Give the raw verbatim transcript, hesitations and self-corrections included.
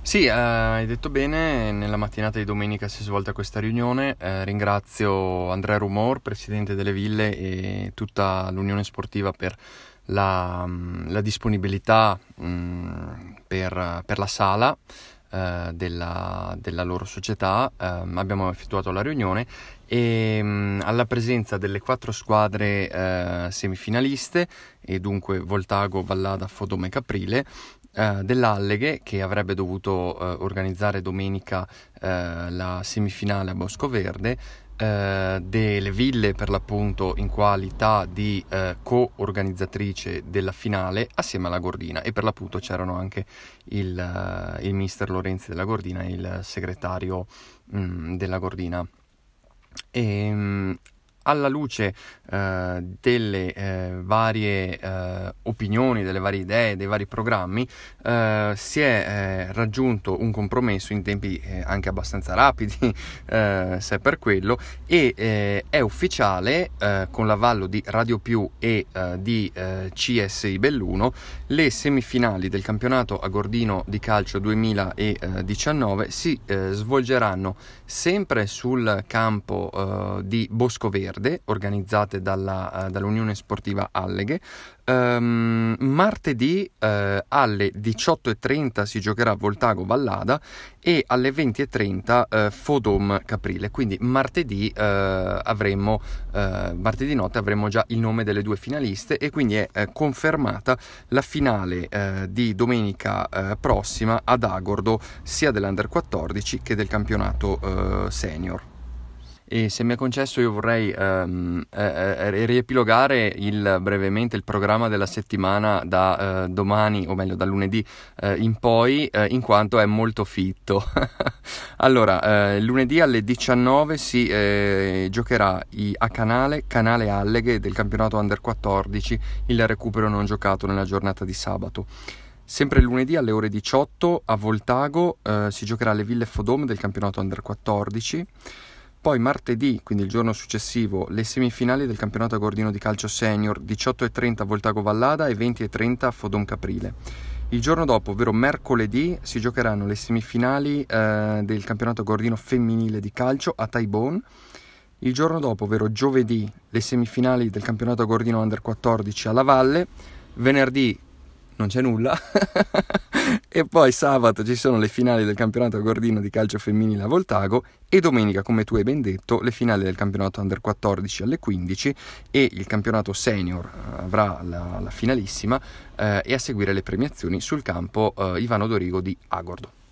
Sì, eh, hai detto bene, nella mattinata di domenica si è svolta questa riunione. Eh, ringrazio Andrea Rumor, presidente delle Ville, e tutta l'Unione Sportiva per la, mh, la disponibilità mh, per, per la sala eh, della, della loro società. Eh, abbiamo effettuato la riunione e mh, alla presenza delle quattro squadre eh, semifinaliste, e dunque Voltago, Vallada, Fodome e Caprile, eh, dell'Alleghe, che avrebbe dovuto eh, organizzare domenica eh, la semifinale a Boscoverde, eh, delle Ville per l'appunto in qualità di eh, co-organizzatrice della finale assieme alla Gordina, e per l'appunto c'erano anche il, eh, il mister Lorenzi della Gordina e il segretario mh, della Gordina. E, mh, alla luce eh, delle eh, varie eh, opinioni, delle varie idee, dei vari programmi, eh, si è eh, raggiunto un compromesso in tempi eh, anche abbastanza rapidi, eh, se è per quello, e eh, è ufficiale, eh, con l'avallo di Radio Più e eh, di eh, C S I Belluno, le semifinali del campionato agordino di calcio duemiladiciannove si eh, svolgeranno sempre sul campo eh, di Boscoverde, organizzate dalla, uh, dall'Unione Sportiva Alleghe. Um, martedì uh, alle diciotto e trenta si giocherà Voltago Vallada e alle venti e trenta uh, Fodom Caprile. Quindi martedì uh, avremo uh, martedì notte avremo già il nome delle due finaliste, e quindi è uh, confermata la finale uh, di domenica uh, prossima ad Agordo, sia dell'Under quattordici che del campionato uh, senior. E se mi è concesso, io vorrei ehm, eh, riepilogare il, brevemente il programma della settimana da eh, domani, o meglio da lunedì eh, in poi, eh, in quanto è molto fitto. Allora, eh, lunedì alle diciannove si eh, giocherà i, a Canale, Canale Alleghe del campionato Under quattordici, il recupero non giocato nella giornata di sabato. Sempre lunedì alle ore diciotto a Voltago eh, si giocherà alle Ville Fodome del campionato Under quattordici. Poi martedì, quindi il giorno successivo, le semifinali del campionato agordino di calcio senior, diciotto e trenta Voltago Vallada e venti e trenta Fodom Caprile. Il giorno dopo, ovvero mercoledì, si giocheranno le semifinali eh, del campionato agordino femminile di calcio a Taibon. Il giorno dopo, ovvero giovedì, le semifinali del campionato agordino Under quattordici alla Valle. Venerdì non c'è nulla. E poi sabato ci sono le finali del campionato agordino di calcio femminile a Voltago, e domenica, come tu hai ben detto, le finali del campionato Under quattordici alle quindici, e il campionato senior avrà la, la finalissima eh, e a seguire le premiazioni sul campo eh, Ivano Dorigo di Agordo.